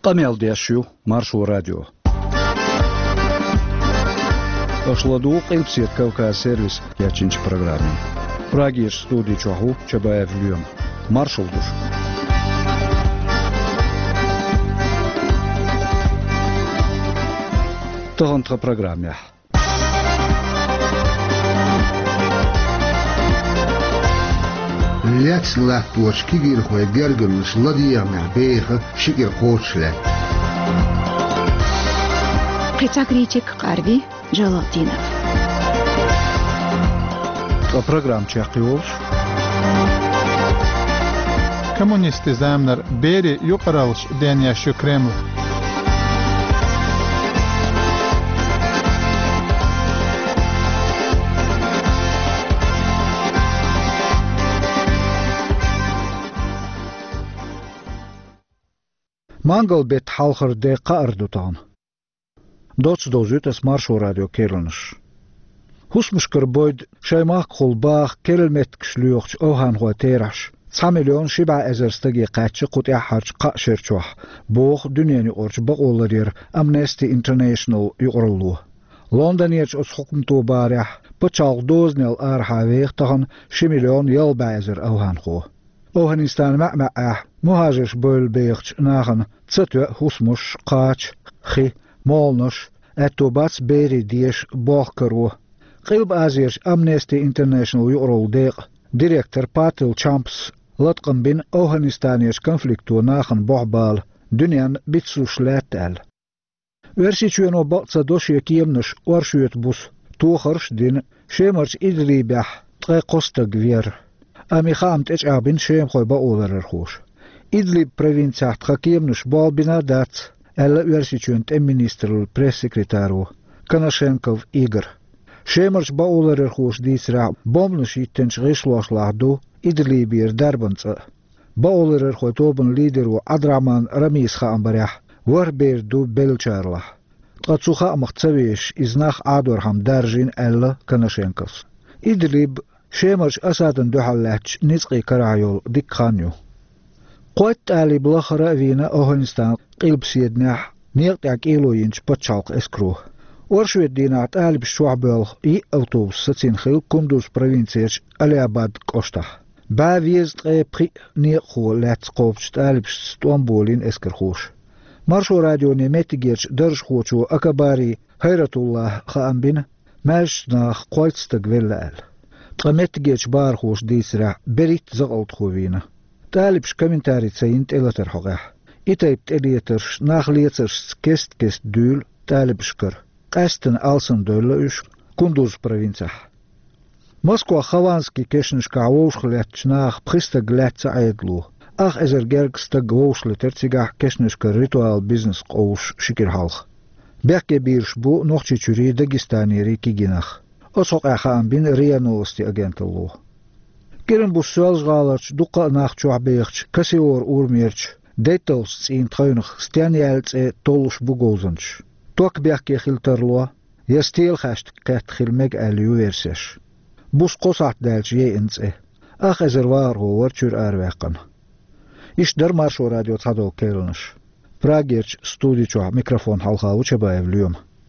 قميل ديشيو مارشو راديو أشلدو قلب سيد كوكاز سيرفيس ياتشنش программе. Прагиш студии чоху Чабаев Льем. Маршал душ. Тохонтха программе. Лец лактуаш кигир хой берган шладия мабеха шикир хочле. Притагричек Карви Жалатинов. Программ чахтиолш. Коммунисты замнар бери юқаралш деньяшу Кремль. Mangel bet halger de qaardutan. Dots dozut es Marshall Radio Kerlnish. Husmushker boyd shaymach khulbach kelmet kshluoch ohan hoaterash. 3 milyon shiba ezerstagi qatchi qutya harch qashirchuh. Boq dünyani orch baqollarir Amnesty International yuqrullu. Londoniyach os hukmtu barih bachal doznel arhaveeg tahan 1 milyon yalba ezer ohan kho. Ohanistan ma'ma'ah muhajirsh böl beecht nagen tsatwa husmush qach khi molnosh etobats beri dish boqkaru. Qilb azirsh Amnesty International yuqrul deq director Patil Champs latqan bin Ohanistanish konfliktu nagen boqbal dünyan bitsush latal. Versichuno batsa doshye kiemnush warshuet bus tuharsh din shemarch idribah tqe qostagvir. Ami khamt echabin shem khoy ba olararkhush. Idlib provinciat khakiemnush balbinadat ella versichunt ministrul pressekretaro Kanashenkov Igor. Shemarch ba olararkhush disra bomnush itench gishloslahdu Idlibir darbantsa. Ba olararkhoy toben lideru Adraman Ramis khaambarah warberdu belcharlah. Tqatsukha amqtsavish iznakh adorham darjin ella Kanashenkov. Idlib شيمرش أسادن دوحلاتش نزقي كرايول ديك خانيو قوات آلي بلاخرة فينا أوهنستان قلب سيدناح نيقتع كيلو ينش بطشالق اسكروه ورشوية دينات آلي بشوعبالغ إي أوتوبس ستين خيل كندوز بروينسيش ألياباد كوشتح با فيزت غي بخي نيقخو لاتس قوبشت آلي بشتوانبولين اسكرخوش مرشو راديو نيميتيجيرش درج خوشو أكباري خيرة الله خأنبين ماشناخ قويتستق فيلا آل قمت جيش بارخوش ديسرع بريت زغلط خوفينا تالبش كومنتاري تسينت إلتر حقاح إتايبت إليترش ناخليترش كست دول تالبشكر قاستن ألسن دولوش كندوز بروينسح موسكوا خوانسكي كشنش كعوش خلاتش ناخ بخيستا قلات سعيدلو أخ إزر جرقستا قوش لترتيقاح كشنش كالريتوال بيزنس قوش شكر حالخ بيحكي بيرش بو نوخشي تشوري داقستاني ريكي جيناخ أسوق أخان بين ريانوستي أجنت الله. كرن بوسوالز غالرش دقة ناخشوا بيخش كسيور أورميرش ديتلز إن تخينخ ستانيالز تولش بوغوزنش. توك بيحكي خلترلوا يستيل خشت كات خلمج أليو ورسش. بوس قصعت دالش ينز أخ أزروار هو ورشور أرواقن. إيش در مارشو راديو تصدو كيلنش. براغيرش ستوديو ميكروفون حلقة وشبايف اليوم.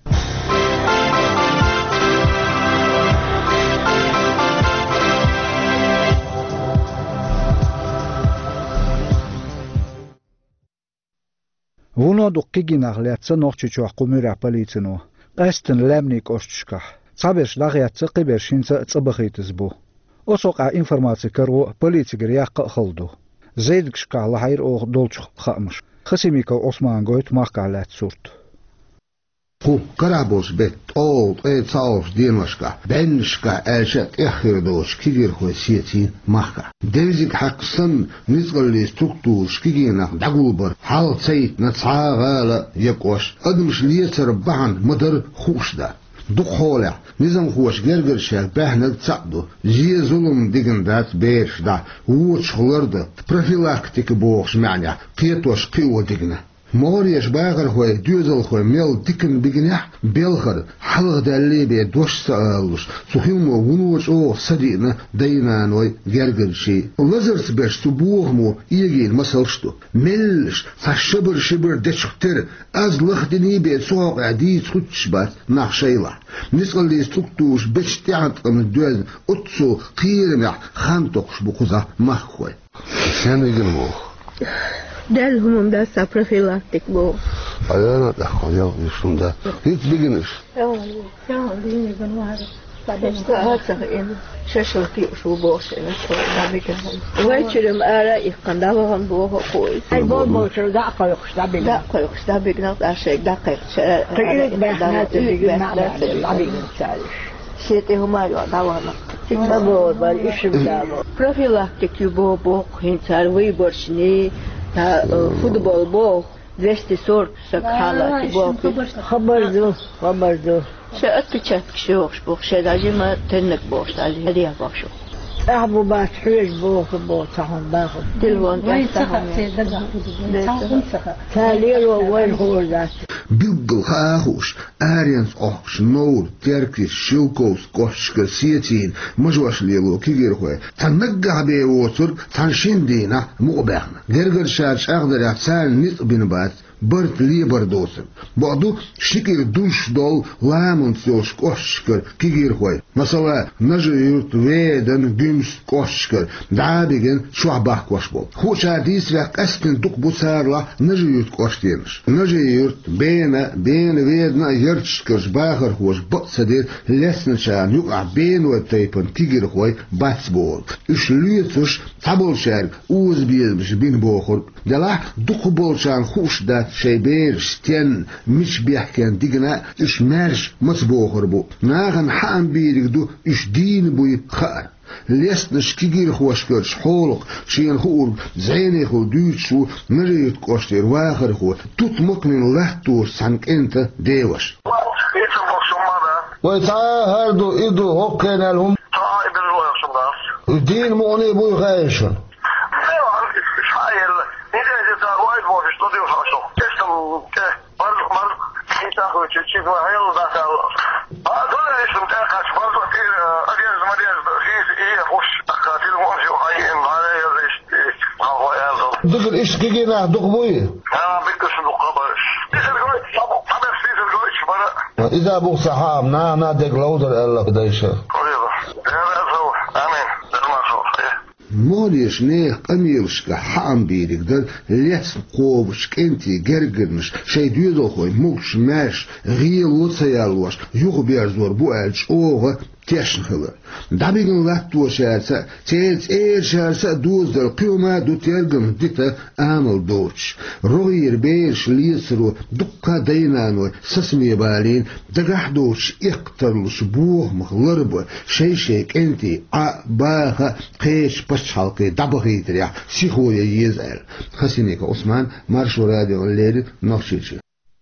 Vuno duqqigina gliatsa noqchichu qumira politsino. Qastin lamnik oshchka. Sabesh lagiatsa qibershinsa tsabkhitizbu. Osoqa informatsiya karu politsigir yaqqa khildu. Zeydkshka lahayr o dolch khamsh. Khasimika Osman goyt maqalat surt. Qu karabos bet ol etsaus dienashka benshka elshat ekhirdosh kigir khoysiyati mahka devzik haqsan nizqali struktur shkigina dagulbar hal sayt natsagala yakosh admsh liyeter bahan madar khushda دخولة نظام خوش جرجر شال بهنا تصعدو زي ظلم ديجندات بيرش دا ووش خلرد بروفيلاكتيك بوخش معنى قيتوش قيوة ديجنا موريش باغر خوي دوزل خوي ميل ديكن بيجنح بيلخر حلق دالي بي دوش سالوش سوخيمو ونوش او صديقنا دينا نوي جرجر شي لزرس باش سبوهمو يجي مسلشتو ملش فشبر شبر دشختر از لخدني بي سوق عديد خدشبات ناخ شيلا نسقل لي ستوكتوش باش تعطم الدوز اتسو قيرمح خانتوخش بقوزا مخوي شنو يقلموخ دالهم ده سابروفيلاكتيك بو أنا دخل يا يسون هيت بيجنش يا ديني بنوار بعدين هاتسخين شاشلتي شو بوش أنا شو دابيكهم ويشرم آلا يقنداوهم بوه كوي أي بوش دقة يخشدابيك دقة يخشدابيك نقطع عشان دقة تقيل بحنا تبيك دابيك شيتي هما يقعدونا تبور بالإيش بدابو بروفيلاكتيك يبو بوه هنسار ويبرشني فوتبول بو 200 صورت سكحالة تبوك خبر دو شأتكشف شوخش بوخ شداجي ما تنك بوخش تاجي هدية بوخشو أحبو باش حيش بو تاهم باخد تلفون تاهم تاليرو وين هو ذات بيبل خاخوش آريانس أخش نور تركيش شلكوس كوشك سيتين مجوش ليلو كيغير خوي تنقع بي وصر تنشين دينا مقباخنا جرجر شارش أغدر يحسان نيط بنبات برت ليبر دوسن بعدو شكر دوش دول لامن سوش كوشكر كيغير خوي مثلا نجيرت ويدن جمس كوشكر دعابيغن شوعباح كوشبول خوش عديس رق أسكن دوك بوسارلا نجيرت كوشتينش نجيرت بين ويدنا يرتشكرش باخر خوش بقصدير لسنشان يقع بين وطيبن كيغير خوي باتسبول إش ليتوش تابولشان اوز بيزمش بين بوخر دلا دوك بولشان خوش دات شيبير شتين مش بيحكين ديجنا إش مارش مصبوخر بو ناغن حام بيرك دو إش دين بوي خار ليسنش كيجير خوشكرش حولق شين خور زيني خو دوتشو نريد كوشتير واخر خو توت مقنن لحتور سانك انت ديوش ويتعا هردو إدو هوكينا لهم الدين مؤني بوي غايشن دقل إيش كيجينا دق بوي إذا بو صحاب نا دق لودر الله قديشه موريش نيخ أميرشك حام بيرك دل لسن قوبشك انتي جرجرنش شي دوزو خوي موش ماش غير لوتسيالوش يوغ بيرزور بوالش اوغ تشنخلر دابيغن لاتو شارسا تيلت شارسا دوزر قيوما دو تيرغم ديتا عمل دوش روغير بيرش ليسرو دقا دينانو سسمي بالين دقاح دوش اقترلش بوه مخلرب شيك انتي باخا قيش بشحالقي دابغي تريح سيخويا يزال خسينيك عثمان مارشو راديو الليل نوشيشي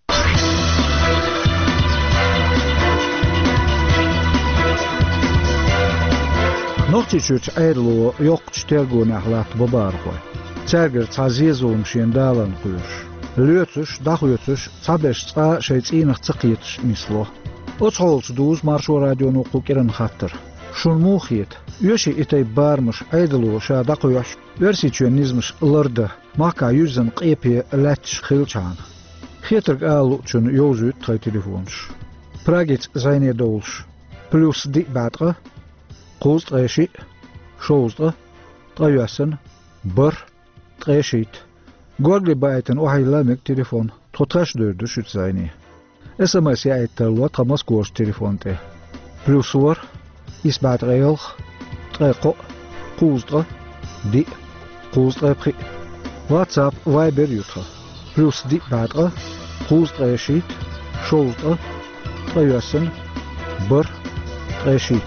نوختيشوش ايرلو يوقتش تيرغون احلات ببارخوي تاغر تعزيزون شين دالن قيوش ليوتش داخيوتش صابش صا شيتينخ تقيتش مثلو اوتشولش دوز مارشو راديو نوقو كيرن خاطر شون موخيت يوشي إتاي بارمش عيدلو شا داقويوش ورسيتشو نزمش لرده ماكا يوزن قيبي لاتش خيلچان خيترق آلو چون يوزوت تاي تليفونش براغيت زيني دولش بلوس دي باتغه قوز تغيشي شوزغه تغيوسن بر تغيشيت غوغلي بايتن وحي لامك تليفون تطرش دردو شوت زيني SMS يعيد تلوى تغمس كورش تليفون تي بلوس ور إسبات غيلخ تغيقو قوزغه دي قوزغه بخي واتساب وايبر يوتغه بلوس دي باتغه قوز تغيشيت شوزغه تغيوسن بر تغيشيت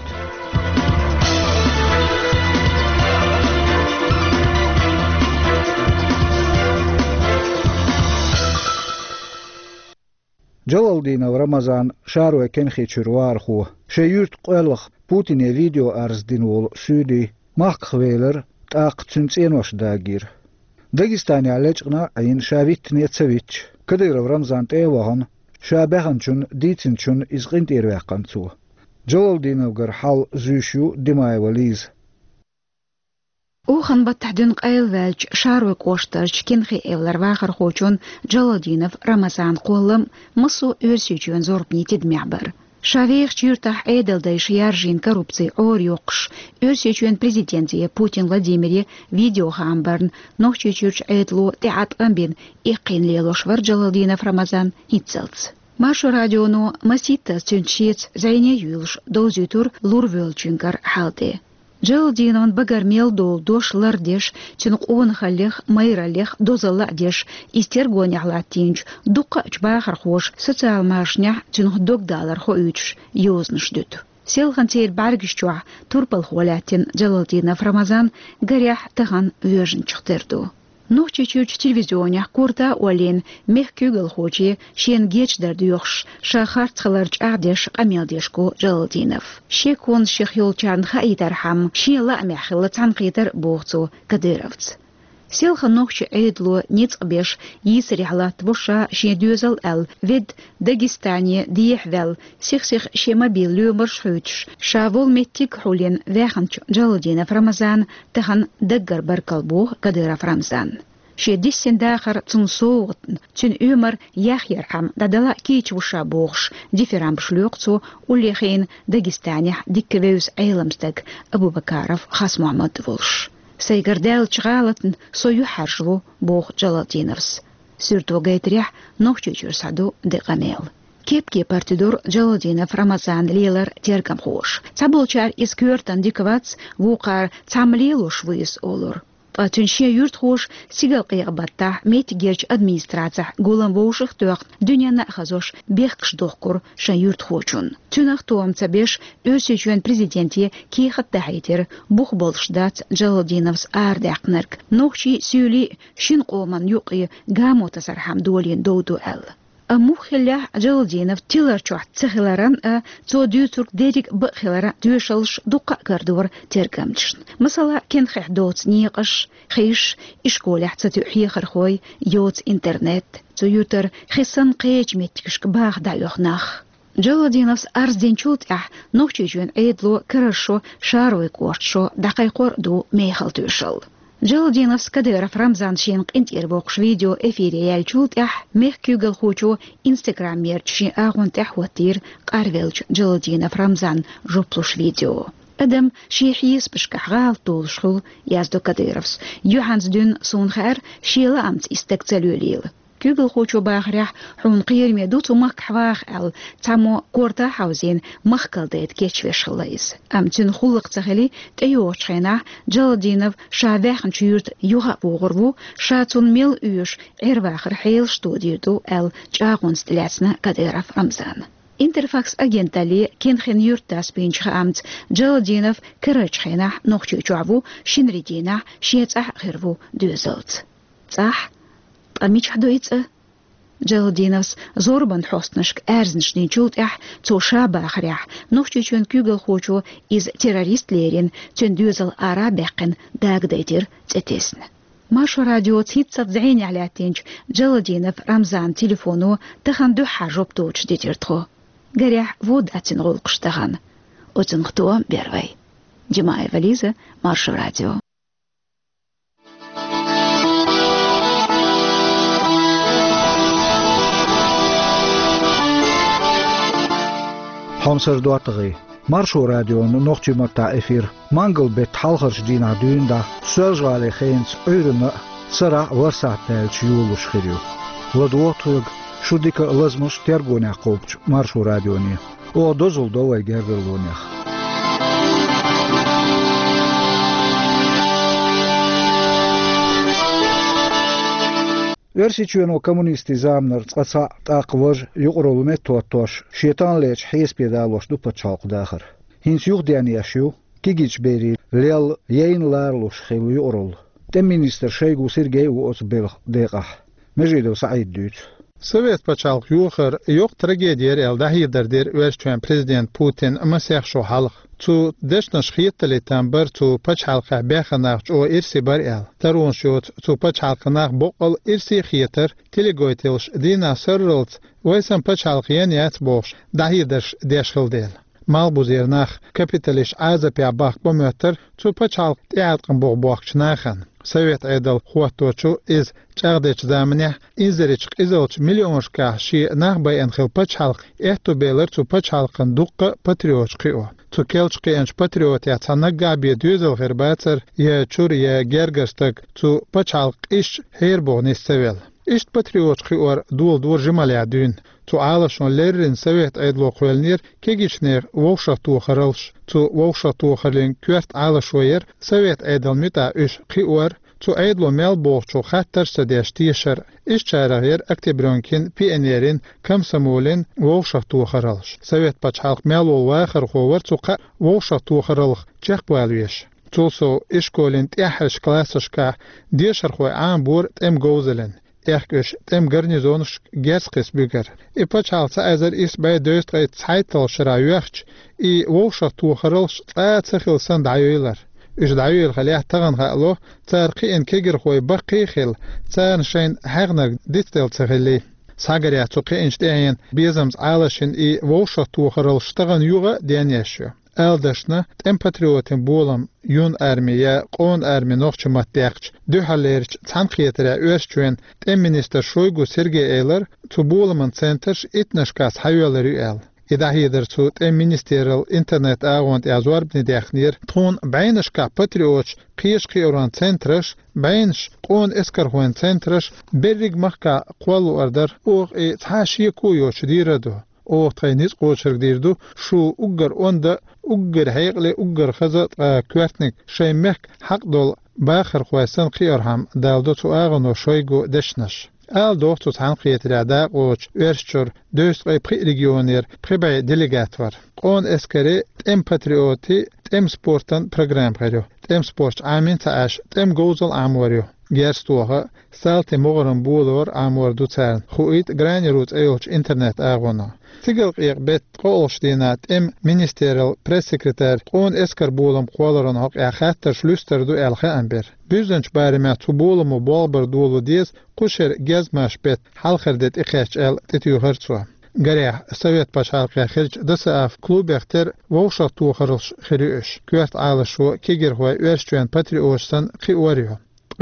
جلال دينا ورمضان شارو كنخي تشروار خو شيورت قلخ بوتين فيديو ارز دينول سودي ماق خويلر تاق تنسين وش داگير داغستاني علجنا عين شافيت نيتسويتش كدير رمضان تيوهن شابهنشون ديتنشون إزقنت إرواقنتو جلال دينوغر حال زوشيو دماي وليز وخن بتحدن قيل والج شاروك وشترج كنخي إولر واخر خوچون جلال دينوف رمضان قولم مصو أرسيجون زوربني تدمعبر شافيخ чиртах эйдэлдэш яржин коррупции орёкш өрсечүн президенти Путин Владимире видео хамбарн нохчучурч эйдлу теат амбин иккинлелош варджаладинов Рамазан итцелц Машу радиону масита цюнчец зайне юлш долзютур лурвелчүнгар халде Джалдинон багармел долдош лардеш чынық он халех майралех дозаладеш истергоняхлатинч дукач бахар хош социал машня чынық догдалар хоюч ёзнышдүт. Селхан тейр баргишчуа турпал холятин Джалдинов Рамазан гарях тахан вежин чухтерду. Нохчичуч телевизионях курта олен мехкюгл хочи шен гечдер дюхш шахарцхаларч ардеш амелдешку Джалдинов. Шекон шехюлчан хаидархам шила мехила цанкитер бухцу кадыровц. Селха нохчи эйдлу ницбеш йисрихлат буша шедюзал эл вид Дагестане диехвел сих шемобил люмаршхуч шавол меттик хулин веханч Джалдинов Рамазан тахан даггар баркалбу Кадыров Рамзан. Шедиссен дахар цунсоутн цун умар яхьерхам дадала кич буша бохш диферам шлюкцу улехин Дагестане диккевеус эйламстаг Абубакаров Хас Мухаммад волш. Сайгардел чгалатн сою харжлу бог Джалдиновс. Сюрту гайтрях нохчучур саду декамел. Кепке партидор Джалдинов Рамазан лелар тергам хош. Цаболчар из кюртан диковац вукар цамлилуш выс олур. Атуншия юрт хош сигал кыягбатта мет герч администрация голан воушых тök дünьяна хазош бехкш дохкур ша юрт хочун. Тюнах туам цабеш өсечүен президенти кейхатта хайтер бух болшдат Джалдиновс ардакнерк. Нохчи сюли шин қолман юқи гамота сархам долин доуду әл. Мухилля Джалдинов тиларчуат цехиларан цо дютурк дерик бхилара дюшалш дука гардур тергамчшн. Масала кен ххдоц ниqаш хиш ишколях цатюхи хархой йоц интернет цо ютер хисан qech меткишк багда йохнах. Джалдиновс арзденчут нохчужун эйдло хорошо шаруй корчо дакайкор ду мехал тюшал. Джалдиновс Кадыров Рамзан шенк интирбокш видео эфире ялчулт мехкюгл хочо Инстаграм мерчи агон тахватир карвелч Джалдинов Рамзан жоплуш видео. Адам шихис бешкахгал толшхул язду Кадыровс. Юханс дюн сунхар шила амц истекцелюлил. Кюгл хочо багрях хун қирме дуту макхвах ал тамо корта хаузин махкалдет кечвешхлайс. Амтин хуллык цахали тайочхена Джалдинов шавехн чурт юга бугурву шатун мел уш эрвахр хейл студиду ал чагунс тласна Кадыров Рамзан. Интерфакс агентали кенхен юртас пинчха амц Джалдинов карачхена нохчучаву шинридина шецах хирву дюзалт. Цах Амич хадуица Джалдиновс зорбан хостнашк эрзншни чултях цо шабахрях нохчучун кюгл хочо из террорист лерин цендюзал арабекин дагдайтир цетесн. Машу радио цитсат зайни алятинч Джалдинов Рамзан телефону тахан духа жопточ дитиртхо. Гарях вод ацин голкштаган. Оцин хто бервай. Димаева Лиза, Машу радио. Hamsar duatagi Marsho Radio nokchi mata efir mangel bet halgers dina dunda sözgale geens eurene sara warsatel chulush khiriu ladwotug shudika lazmus tergona qopch Marsho Radio ni o dozul dovay gerdelgonach Версичуено коммунисти замнар цаца тaqвож юqrolmet totosh şeytan leç hes pedalosh du pachaq daxir hins yuq dianiashu kigich beri lel yayınlarlosh xelu yuqrol tem minister Şeygu Sergey Osbel deqah mejido Said düt Sovet paçalıq yuxır, yox tragediyer eldahiyderdir ölçen Prezident Putin masih şu halıq. Tu deşnaş xiyetlitan bar tu paçalqa baxanaq o irsi bar el. Tarun şut tu paçalqanaq boqal irsi xiyeter telegoytelş dina sırrılt vaysan paçalqiyan yat boş dahiyder deşxildel. Mal buzernax kapitaliş azap ya bax bomöter tu paçalq tiatqın boqboqçnaxan. Sovet aydal xuatochu iz çağdeç zamine izeriç izolç milyonşka şi naxbay enxil paçalq ehto beler tu paçalqın duqqa patriotçqi o. Tu kelçqi enç patriot ya çanaq gabi düzel xerbatser ya çur ya gergerstak tu paçalq iş her boğnis sevel. İşt patriotçqi or dul dur jimalya dün. Tu ağlaşon lerin Sovet aydlo qoyelnir kegiçner volşatu xaralş. Tu volşatu xarlin kürt ağlaşoyer Sovet aydal müta üş qi or tu aydlo mel boğçu xattar sadeştiyşer. İş çaragyer Oktябрёнkin PNR'in Komsomolin volşatu xaralş. Sovet paçalq mel olwa xarxover tu qa volşatu xaralx çaqbalyeş. Tulso işkolin təhriş klassışka deşarxoy ambur tem gozelen. Erköş dem garnizonisch gerskes büger. I paçalsa azar is bei döstre Zeital schraüch I wolschatu xaralş tsxilsan dayular. Üç dayul xalah tagan xalo tsarqi en keger xoy baqi xil tsan shayn hagnar distel tsxili. Sagarya tsuqi enşteyen bezams alaşın I wolschatu xaralş tagan yuga denyeşyo. Eldaşna tem patriotin bolam yun armiya qon armi noqçmat deqç dühalerç tanqiyetre öşçün tem minister Shoygu Sergey Eyler tu bolamın center etnashkas hayolary el. İdahidir tu tem ministeral internet ağont yazwarbni dexnir ton baynashka patriot qiyshqi oran centrash baynsh qon eskarhon centrash berrig mahka qolu ardar o tashi koyoch dirado. O tayniz qoçırg dirdu şu uggar onda uggar hayqli uggar xazat kvartnik şeymek haq dol baxır qoysan qiyarham daldo tu ağno Shoygu deşnash. Al dostut hanqiyetrada qoç örşçür döstqay regioner prebay delegat var. Qon eskeri tem patrioti tem sportan program qaro. Tem sport amin taash tem gozal amwaryo. Gerstoha salte moran bolor amwar dutsern. Xuit granirut eyolch internet ağona. Tigil qiyqbet qolşdinat em ministeral press sekreter qon eskar bolam qolaran haq axatter schlüsterdu elxa amber. Büzünç barima tu bolamu bolbar dolu dies quşer gezmaşbet halxerdet iqaç el tetiyuharçwa. Garya Sovet paçalqa xirç dasaf klubexter volşatu xarılş xiriş. Kürt ağlaşu kegerhoy örşçön patriotsan qioryo.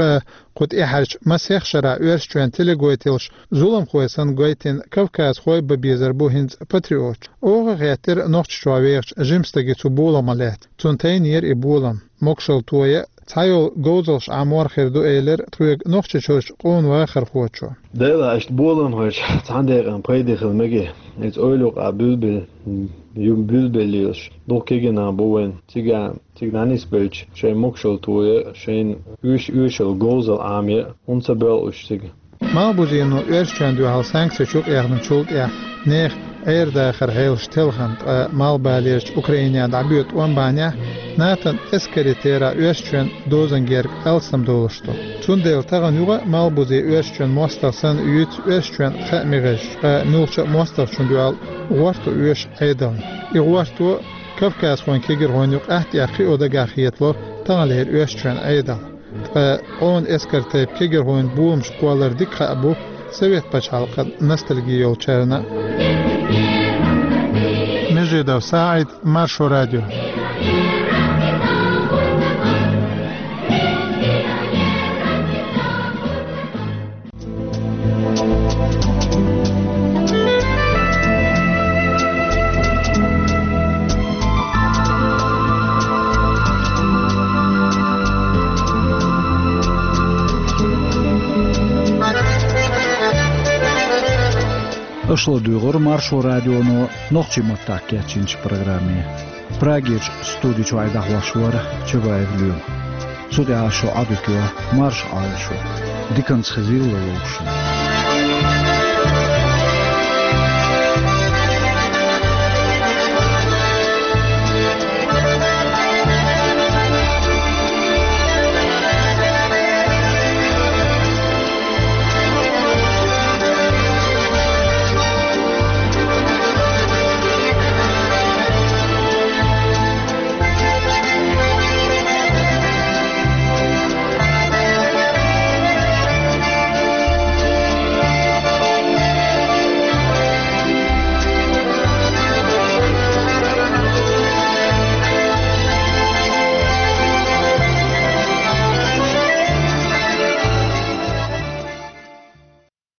Qut iharç masih şara örşçön telegoytelş zulum qoysan goytin Kavkaz qoy babizar bu hinz patriot. Oğa gətir noqçşvaveç jimstagi tu bolamalet. Tuntayn yer bolam. Mokşal toya Tayol gozalş amor xirdu eyler tuyg noqççoş qon va xarxoço. Dela ist bolam hoch tanderen predigel mege. It's oilog a bülbel yum bülbelisch. Dokegena boen Tignanis belch şey mokşal toya şeyin üşel gozal amir unsabel ustig. Malbuzino örşçöndü hal sanksi çok yaxın çolt ya. Neh daxir hayl stilhand malbalerch Ukraina dabüt onbanya natan eskaritera örşçön dozengerg elsam doluştu. Tundel tagan yuga malbuzi örşçön mostarsan üyt örşçön xamigesh nulcha mostar çundual wartu öş aydan. Wartu Kavkaz xon keger honyuk ahtiyaqi oda gaxiyetlo taler örşçön aydan. On eskartayp keger hon buum şqolar dikqa bu Sovet paçalqa nostalgiya yolçarına Mejidov Said Marşo Radio. Öşlo duyğur Marşo Radio'nu noqçimottak geçinç programı. Pragiç studiço aydaqlaşvar çöbayevlüyüm. Sude aşo adıkyo marş aşo. Dikans xizil oluşun.